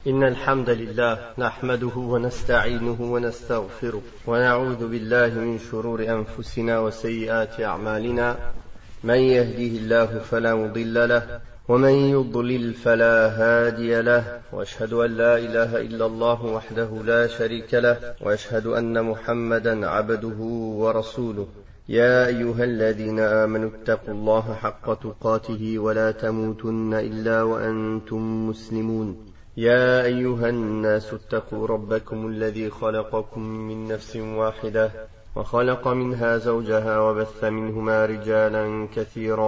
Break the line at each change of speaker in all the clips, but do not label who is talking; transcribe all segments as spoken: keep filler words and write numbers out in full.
إن الحمد لله نحمده ونستعينه ونستغفره ونعوذ بالله من شرور أنفسنا وسيئات أعمالنا من يهده الله فلا مضل له ومن يضلل فلا هادي له وأشهد أن لا إله إلا الله وحده لا شريك له وأشهد أن محمدا عبده ورسوله يا أيها الذين آمنوا اتقوا الله حق تقاته ولا تموتن إلا وأنتم مسلمون يا أيها الناس اتقوا ربكم الذي خلقكم من نفس واحدة وخلق منها زوجها وبث منهما رجالا كثيرا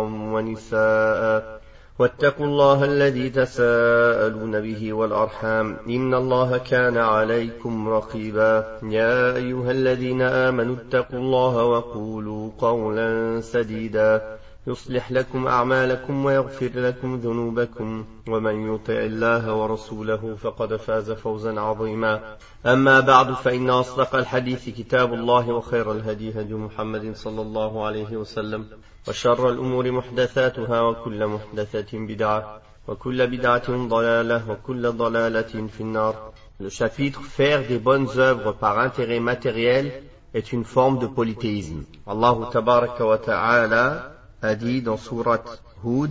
ونساء واتقوا الله الذي تساءلون به والأرحام إن الله كان عليكم رقيبا يا أيها الذين آمنوا اتقوا الله وقولوا قولا سديدا يصلح لكم أعمالكم ويغفر لكم ذنوبكم ومن يطع الله ورسوله فقد فاز فوزا عظيما أما بعد فإن أصدق الحديث كتاب الله وخير الهدي هدي محمد صلى الله عليه وسلم وشر الأمور محدثاتها وكل محدثة بدعة وكل بدعة ضلالة وكل ضلالة في النار. Le chapitre faire des bonnes œuvres par intérêt matériel est une forme de polythéisme. Allah tabaraka wa ta'ala a dit dans sourate Hud: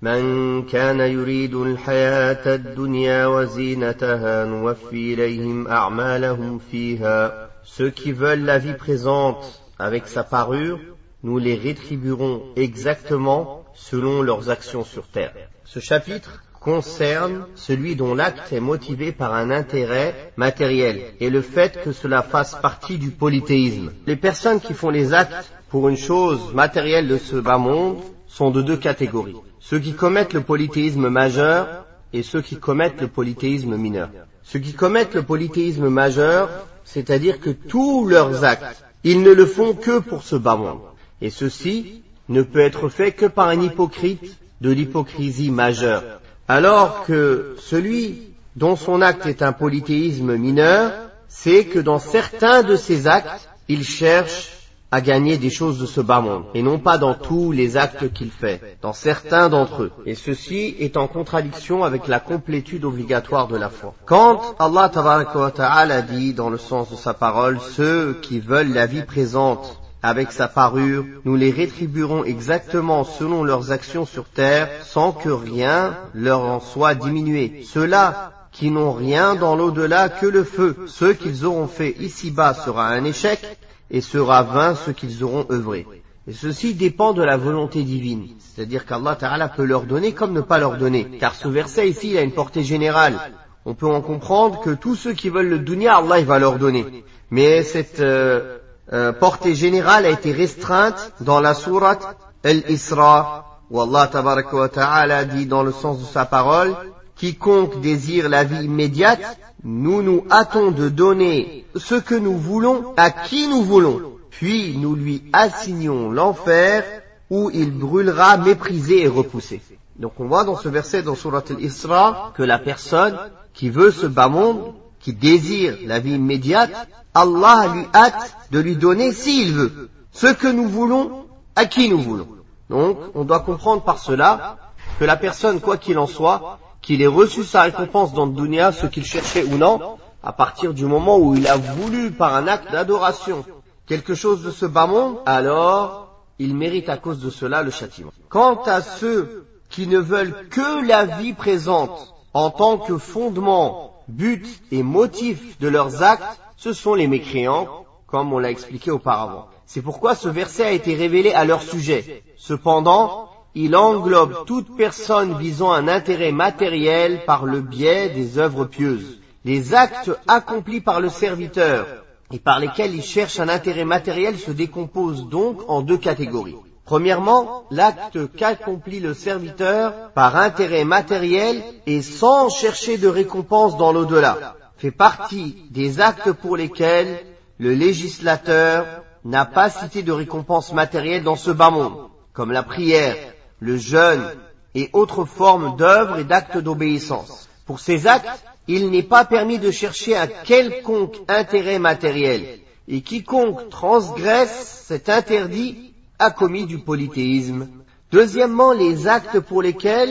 من كان يريد الحياة الدنيا وزينتها نوفي إليهم أعمالهم فيها. Ceux qui veulent la vie présente avec sa parure, nous les rétribuerons exactement selon leurs actions sur terre. Ce chapitre concerne celui dont l'acte est motivé par un intérêt matériel et le fait que cela fasse partie du polythéisme. Les personnes qui font les actes pour une chose matérielle de ce bas monde sont de deux catégories. Ceux qui commettent le polythéisme majeur et ceux qui commettent le polythéisme mineur. Ceux qui commettent le polythéisme majeur, c'est-à-dire que tous leurs actes, ils ne le font que pour ce bas monde. Et ceci ne peut être fait que par un hypocrite de l'hypocrisie majeure. Alors que celui dont son acte est un polythéisme mineur, c'est que dans certains de ses actes, il cherche à gagner des choses de ce bas monde, et non pas dans tous les actes qu'il fait, dans certains d'entre eux. Et ceci est en contradiction avec la complétude obligatoire de la foi. Quand Allah tabaraka wa ta'ala dit dans le sens de sa parole, ceux qui veulent la vie présente avec sa parure, nous les rétribuerons exactement selon leurs actions sur terre, sans que rien leur en soit diminué. Ceux-là qui n'ont rien dans l'au-delà que le feu, ce qu'ils auront fait ici-bas sera un échec, et sera vain ce qu'ils auront œuvré. Et ceci dépend de la volonté divine. C'est-à-dire qu'Allah Ta'ala peut leur donner comme ne pas leur donner. Car ce verset ici, il a une portée générale. On peut en comprendre que tous ceux qui veulent le dunya, Allah il va leur donner. Mais cette euh, euh, portée générale a été restreinte dans la sourate Al-Isra, où Allah Tabaraka wa Ta'ala dit dans le sens de sa parole: quiconque désire la vie immédiate, nous nous hâtons de donner ce que nous voulons à qui nous voulons, puis nous lui assignons l'enfer où il brûlera méprisé et repoussé. Donc on voit dans ce verset dans Surat Al-Isra que la personne qui veut ce bas monde, qui désire la vie immédiate, Allah lui hâte de lui donner, s'il veut, ce que nous voulons à qui nous voulons. Donc on doit comprendre par cela que la personne, quoi qu'il en soit, qu'il ait reçu sa récompense dans le dunya, ce qu'il cherchait ou non, à partir du moment où il a voulu par un acte d'adoration quelque chose de ce bas monde, alors il mérite à cause de cela le châtiment. Quant à ceux qui ne veulent que la vie présente en tant que fondement, but et motif de leurs actes, ce sont les mécréants, comme on l'a expliqué auparavant. C'est pourquoi ce verset a été révélé à leur sujet. Cependant, il englobe toute personne visant un intérêt matériel par le biais des œuvres pieuses. Les actes accomplis par le serviteur et par lesquels il cherche un intérêt matériel se décomposent donc en deux catégories. Premièrement, l'acte qu'accomplit le serviteur par intérêt matériel et sans chercher de récompense dans l'au-delà fait partie des actes pour lesquels le législateur n'a pas cité de récompense matérielle dans ce bas monde, comme la prière, le jeûne et autres formes d'œuvres et d'actes d'obéissance. Pour ces actes, il n'est pas permis de chercher un quelconque intérêt matériel, et quiconque transgresse cet interdit a commis du polythéisme. Deuxièmement, les actes pour lesquels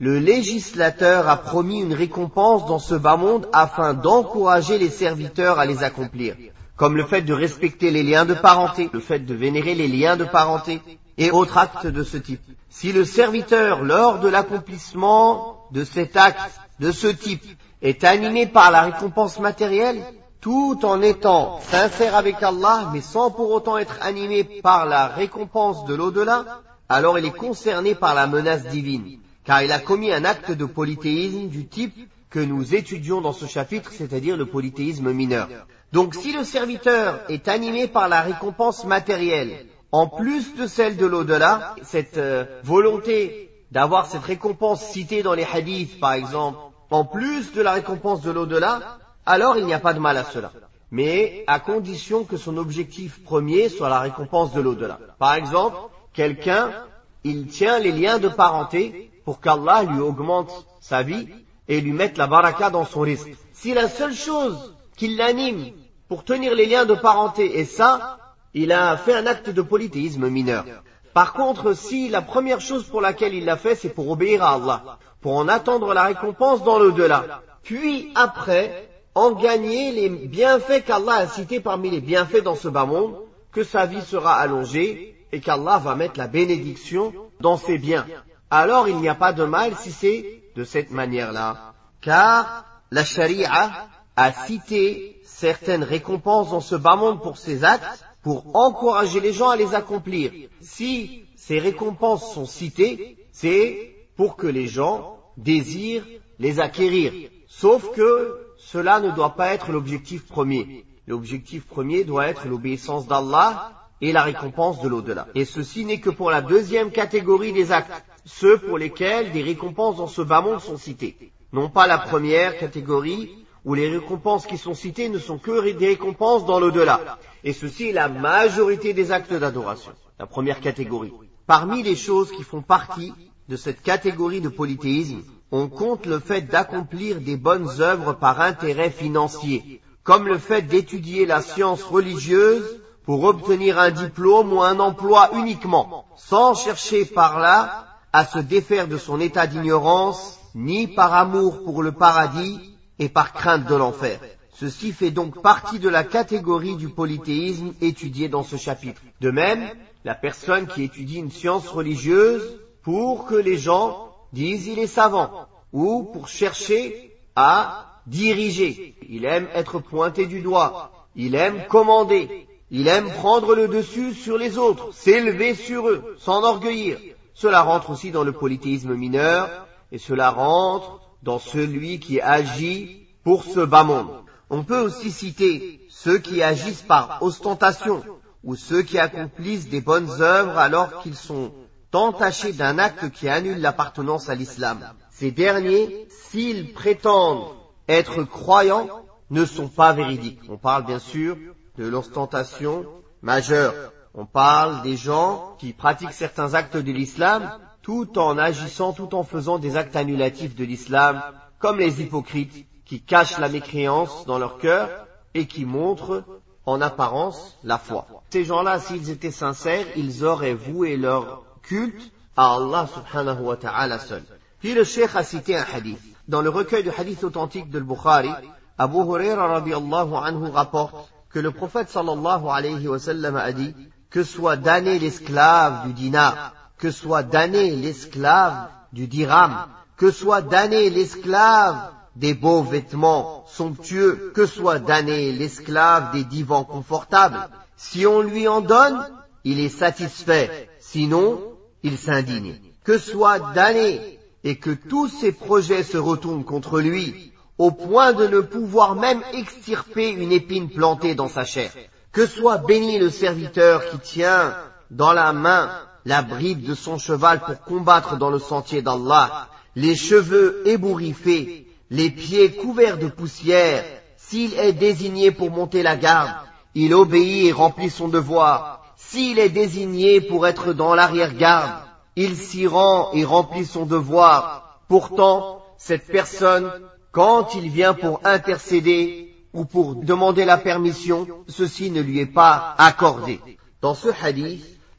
le législateur a promis une récompense dans ce bas monde afin d'encourager les serviteurs à les accomplir, comme le fait de respecter les liens de parenté, le fait de vénérer les liens de parenté et autres actes de ce type. Si le serviteur, lors de l'accomplissement de cet acte de ce type, est animé par la récompense matérielle, tout en étant sincère avec Allah, mais sans pour autant être animé par la récompense de l'au-delà, alors il est concerné par la menace divine, car il a commis un acte de polythéisme du type que nous étudions dans ce chapitre, c'est-à-dire le polythéisme mineur. Donc si le serviteur est animé par la récompense matérielle, en plus de celle de l'au-delà, cette euh, volonté d'avoir cette récompense citée dans les hadiths, par exemple, en plus de la récompense de l'au-delà, alors il n'y a pas de mal à cela. Mais à condition que son objectif premier soit la récompense de l'au-delà. Par exemple, quelqu'un, il tient les liens de parenté pour qu'Allah lui augmente sa vie et lui mette la baraka dans son risque. Si la seule chose qui l'anime pour tenir les liens de parenté est ça, il a fait un acte de polythéisme mineur. Par contre, si la première chose pour laquelle il l'a fait, c'est pour obéir à Allah, pour en attendre la récompense dans l'au-delà, puis après, en gagner les bienfaits qu'Allah a cités parmi les bienfaits dans ce bas monde, que sa vie sera allongée et qu'Allah va mettre la bénédiction dans ses biens. Alors il n'y a pas de mal si c'est de cette manière-là. Car la charia a cité certaines récompenses dans ce bas monde pour ses actes, pour encourager les gens à les accomplir. Si ces récompenses sont citées, c'est pour que les gens désirent les acquérir. Sauf que cela ne doit pas être l'objectif premier. L'objectif premier doit être l'obéissance d'Allah et la récompense de l'au-delà. Et ceci n'est que pour la deuxième catégorie des actes, ceux pour lesquels des récompenses dans ce bas monde sont citées. Non pas la première catégorie, où les récompenses qui sont citées ne sont que des récompenses dans l'au-delà. Et ceci est la majorité des actes d'adoration, la première catégorie. Parmi les choses qui font partie de cette catégorie de polythéisme, on compte le fait d'accomplir des bonnes œuvres par intérêt financier, comme le fait d'étudier la science religieuse pour obtenir un diplôme ou un emploi uniquement, sans chercher par là à se défaire de son état d'ignorance, ni par amour pour le paradis et par crainte de l'enfer. Ceci fait donc partie de la catégorie du polythéisme étudiée dans ce chapitre. De même, la personne qui étudie une science religieuse pour que les gens disent il est savant, ou pour chercher à diriger. Il aime être pointé du doigt, il aime commander, il aime prendre le dessus sur les autres, s'élever sur eux, s'enorgueillir. Cela rentre aussi dans le polythéisme mineur, et cela rentre dans celui qui agit pour ce bas monde. On peut aussi citer ceux qui agissent par ostentation, ou ceux qui accomplissent des bonnes œuvres alors qu'ils sont entachés d'un acte qui annule l'appartenance à l'islam. Ces derniers, s'ils prétendent être croyants, ne sont pas véridiques. On parle bien sûr de l'ostentation majeure. On parle des gens qui pratiquent certains actes de l'islam, tout en agissant, tout en faisant des actes annulatifs de l'islam, comme les hypocrites, qui cachent la mécréance dans leur cœur et qui montrent en apparence la foi. Ces gens-là, s'ils étaient sincères, ils auraient voué leur culte à Allah subhanahu wa ta'ala seul. Puis le cheikh a cité un hadith. Dans le recueil de hadiths authentiques de Bukhari, Abu Huraira radiyallahu anhu rapporte que le prophète sallallahu alayhi wa sallam a dit que soit damné l'esclave du dinar, que soit damné l'esclave du dirham, que soit damné l'esclave des beaux vêtements somptueux, que soit damné l'esclave des divans confortables. Si on lui en donne, il est satisfait, sinon, il s'indigne. Que soit damné et que tous ses projets se retournent contre lui, au point de ne pouvoir même extirper une épine plantée dans sa chair. Que soit béni le serviteur qui tient dans la main la bride de son cheval pour combattre dans le sentier d'Allah, les cheveux ébouriffés, les pieds couverts de poussière. S'il est désigné pour monter la garde, il obéit et remplit son devoir. S'il est désigné pour être dans l'arrière-garde, il s'y rend et remplit son devoir. Pourtant, cette personne, quand il vient pour intercéder ou pour demander la permission, ceci ne lui est pas accordé. Dans ce hadith,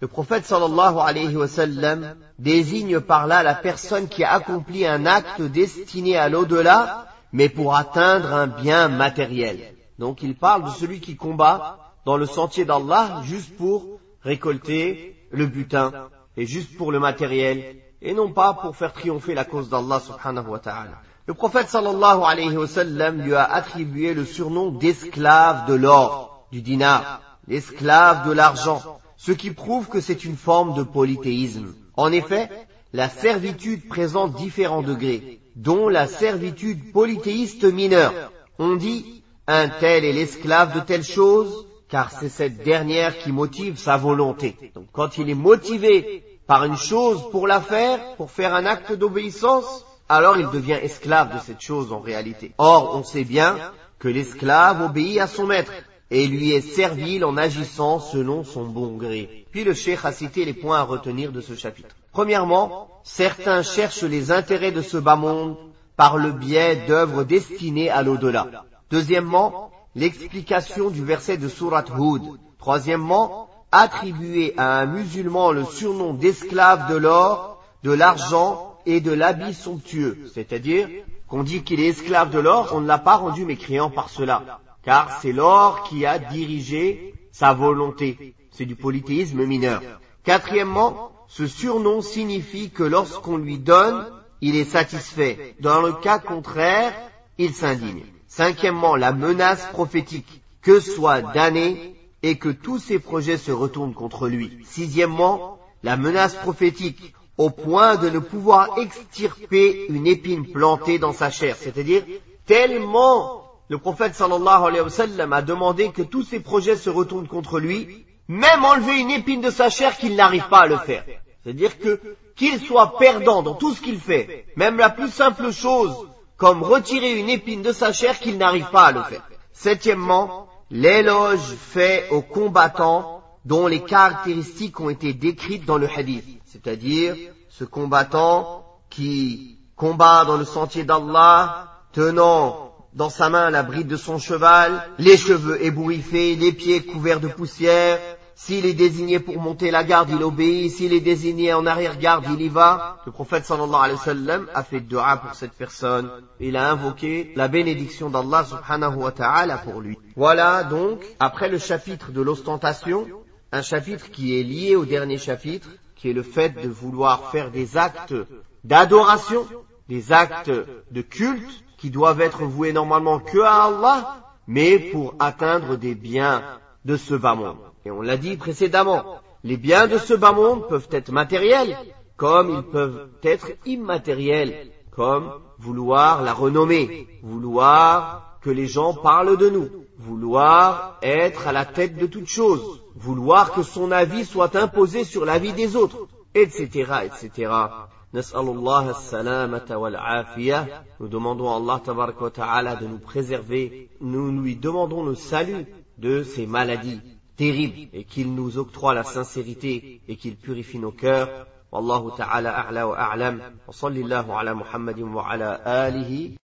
Le prophète sallallahu alayhi wa sallam désigne par là la personne qui a accompli un acte destiné à l'au-delà, mais pour atteindre un bien matériel. Donc il parle de celui qui combat dans le sentier d'Allah juste pour récolter le butin et juste pour le matériel et non pas pour faire triompher la cause d'Allah subhanahu wa ta'ala. Le prophète sallallahu alayhi wa sallam lui a attribué le surnom d'esclave de l'or, du dinar, l'esclave de l'argent, ce qui prouve que c'est une forme de polythéisme. En effet, la servitude présente différents degrés, dont la servitude polythéiste mineure. On dit un tel est l'esclave de telle chose, car c'est cette dernière qui motive sa volonté. Donc quand il est motivé par une chose pour la faire, pour faire un acte d'obéissance, alors il devient esclave de cette chose en réalité. Or, on sait bien que l'esclave obéit à son maître et lui est servile en agissant selon son bon gré. Puis le cheikh a cité les points à retenir de ce chapitre. Premièrement, certains cherchent les intérêts de ce bas monde par le biais d'œuvres destinées à l'au-delà. Deuxièmement, l'explication du verset de sourate Hud. Troisièmement, attribuer à un musulman le surnom d'esclave de l'or, de l'argent et de l'habit somptueux. C'est-à-dire qu'on dit qu'il est esclave de l'or, on ne l'a pas rendu mécréant par cela, car c'est l'or qui a dirigé sa volonté. C'est du polythéisme mineur. Quatrièmement, ce surnom signifie que lorsqu'on lui donne, il est satisfait. Dans le cas contraire, il s'indigne. Cinquièmement, la menace prophétique, que soit damné et que tous ses projets se retournent contre lui. Sixièmement, la menace prophétique au point de ne pouvoir extirper une épine plantée dans sa chair. C'est-à-dire, tellement le prophète sallallahu alayhi wa sallam a demandé que tous ses projets se retournent contre lui, même enlever une épine de sa chair qu'il n'arrive pas à le faire. C'est-à-dire que, qu'il soit perdant dans tout ce qu'il fait, même la plus simple chose, comme retirer une épine de sa chair qu'il n'arrive pas à le faire. Septièmement, l'éloge fait aux combattants dont les caractéristiques ont été décrites dans le hadith. C'est-à-dire, ce combattant qui combat dans le sentier d'Allah, tenant dans sa main la bride de son cheval, les cheveux ébouriffés, les pieds couverts de poussière. S'il est désigné pour monter la garde, il obéit. S'il est désigné en arrière-garde, il y va. Le prophète sallallahu alayhi wa sallam a fait dua pour cette personne. Il a invoqué la bénédiction d'Allah subhanahu wa ta'ala pour lui. Voilà donc, après le chapitre de l'ostentation, un chapitre qui est lié au dernier chapitre, qui est le fait de vouloir faire des actes d'adoration, des actes de culte, qui doivent être voués normalement que à Allah, mais pour atteindre des biens de ce bas monde. Et on l'a dit précédemment, les biens de ce bas monde peuvent être matériels, comme ils peuvent être immatériels, comme vouloir la renommée, vouloir que les gens parlent de nous, vouloir être à la tête de toute chose, vouloir que son avis soit imposé sur l'avis des autres, et cetera, et cetera. Nas'alullah as-salamata wal-afiyah. Nous demandons à Allah tabaraka wa ta'ala de nous préserver. Nous lui demandons le salut de ces maladies terribles et qu'il nous octroie la sincérité et qu'il purifie nos cœurs. Wallahu ta'ala a'la wa a'lam. Wa sallallahu ala Muhammadin wa ala alihi